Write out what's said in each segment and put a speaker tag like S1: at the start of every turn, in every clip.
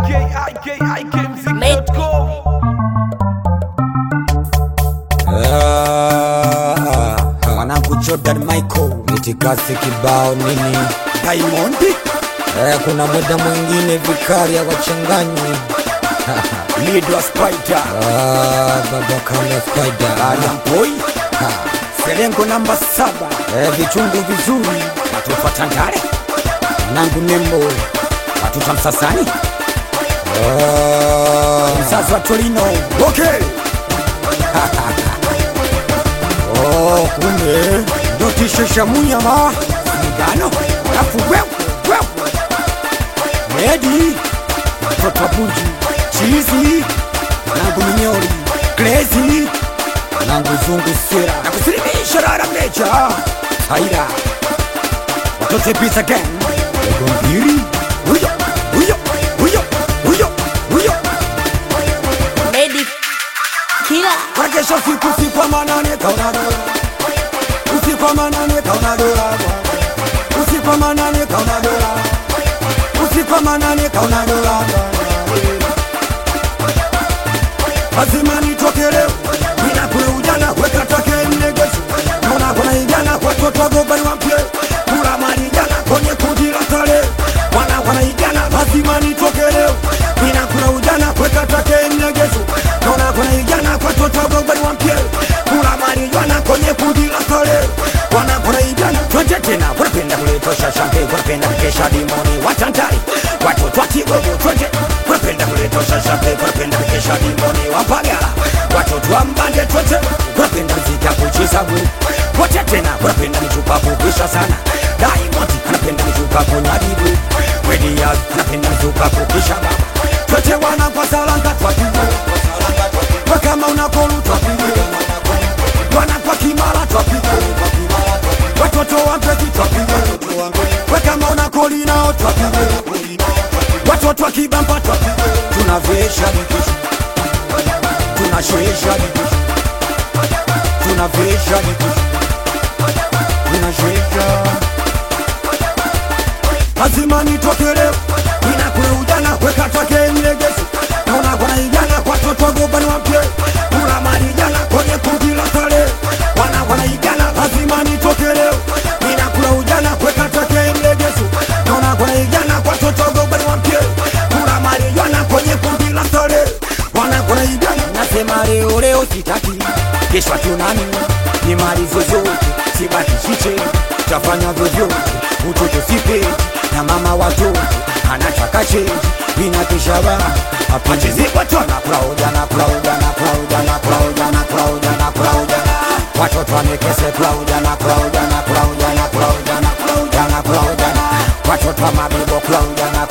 S1: ikikmziki.com.
S2: Mwanangu Jordan Michael itikasi kibao nini Diamond. Kuna muda mwingine vikari wachanganywe
S3: Lidwa Spider
S2: baba kama Spider
S3: Boy Selengo namba 7
S2: vichungu vizuri
S3: watufa Tandale
S2: nangu Nembo
S3: watuta Msasani mzazi wa Torino. Okay
S2: kumbe
S3: ndo tishesha munyama migano alafu wewe Medi mtoto Bunji Chizi nangu Minyori Crazy
S2: nangu Zungu Sera
S3: na kusilimisha rara mecha Taira watoto Pizza Gang Gombiri huyo
S1: Medi Kila
S3: kwa kesho siku wa manane kauna dola usiku wa manane kauna dola usiku wa manane kauna dola usiku wa manane kauna dola lazima nitoke leo nina kule ujana weka take mnegezo naona kuna ijana kwa toto gobani wampye kula mali jana kwenye kundi la tale wana ijana lazima nitoke leo nina kule ujana weka take mnegezo naona kuna ijana kwa toto gobani wampye kula mali jana kwenye kundi la tale wana ijana twende tena wanapenda kuletosha champagne wanapenda kukesha dimoni watantari watoto wa Kigogo twende wanapenda kuletosha champagne wanapenda kukesha dimoni wapagala watoto wa Mbande twende wanapenda mziki kucheza group wote tena wanapenda michupa kukisha sana Diamond anapenda michupa kunyagibu Wediaz anapenda michupa kukisha baba twende wana kwa salanga twapige kama unakolu twapige wana kwa Kimara twapige watoto wa Mpeki twapige kama unakoli nao twapige watoto wa Kibamba twapige tunavesha dikisha tunashesha dikisha tunavesha dikisha tunashesha lazima nitoke leo ninakule ujana weka take mlegezo naona kuna ijana kwa toto gobani wampye kula mali jana kwenye kundi la tale wana ijana lazima nitoke leo ninakula ujana weka take mlegezo naona kuna ijana kwa toto gobani wampye kula mali jana kwenye kundi la tale wana ijana nasema leo sitaki kesho tunani ni mali zozote sibaki chiche tafanya vyovyote utoto sipe na mama watoto anataka change inakishaba apanjezi watu anaklaudana watoto wamekese klaudana watoto wa mabibo klaudana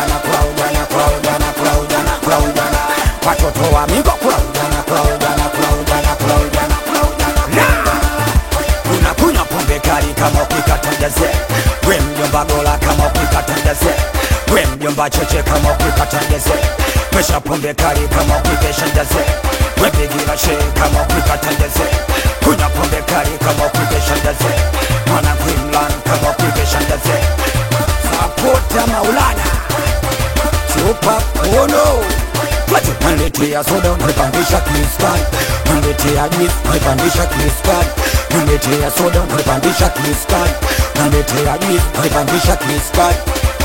S3: watoto wa migo klaudana unakunywa pombe kali kama ukikatangaze we mjomba gola kama ukikatangaze we mjomba cheche kama ukikatangaze pesha pombe kali kama ukikeshangaze we bigira she kama ukikatangaze kunywa pombe kali kama ukikeshangaze mwana Queenland kama ukikeshangaze sapota Maulana chupa ono naletea soda unapandisha kiskari naletea juice unapandisha kiskari naletea soda unapandisha kiskari naletea juice unapandisha kiskari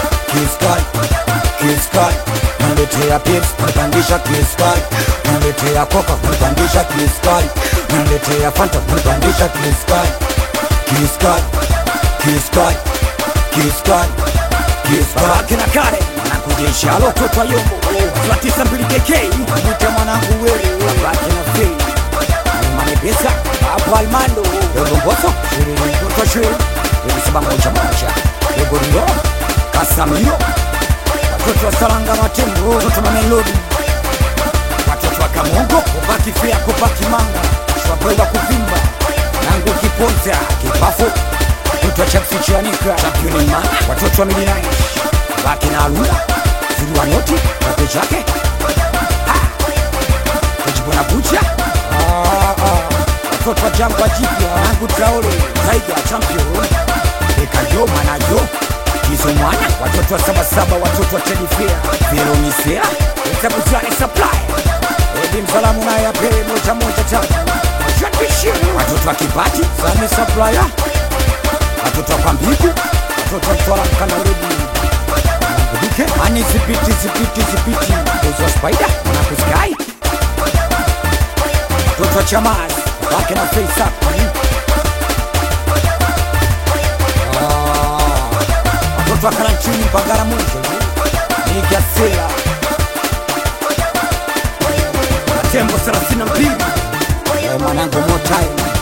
S3: naletea Pepsi unapandisha kiskari naletea Coca unapandisha kiskari naletea Fanta unapandisha kiskari kina kare nakujisha lototo yombo Flatisa mbili kekei Mwita mwanangu wewe Wabaki na fei Mane pesa Hapo Almando Yogo Mboso Shirini Toto Shirini Yogo Saba moja Yogo Rio Kasamiro watoto wa Salanga Matembo watoto wa Melodi watoto wa Kamongo Kubaki fea kubaki manga Shwabwewa kuvimba Nangu kiponza Kipafu watoto wa Chapsi Chianika Championi ma watoto wa Midnight Baki na Alula Zulu wa Noti Kape chake Kujibona Bucha watoto wa Jangwa Jipya Nangu Traore Taiga Champion Eka Jo Manajo Chizo mwana, watoto wa Sabasaba, watoto wa Chedifea, Veronisea, Itabuzani Supply, Edi Msalamu naye apewe moja moja tatu. Watoto wa Kibati, Sami Supplier, watoto wa Pambiku, watoto wa Mtwara Mkanarudi, Ani zipiti, Uzo Spider, Manakuskai, watoto wa Chamaz, wake na Face Up, watoto wa Karanchini, Bagara Mungu, Nigasela, Tembo 32, Manango Motai.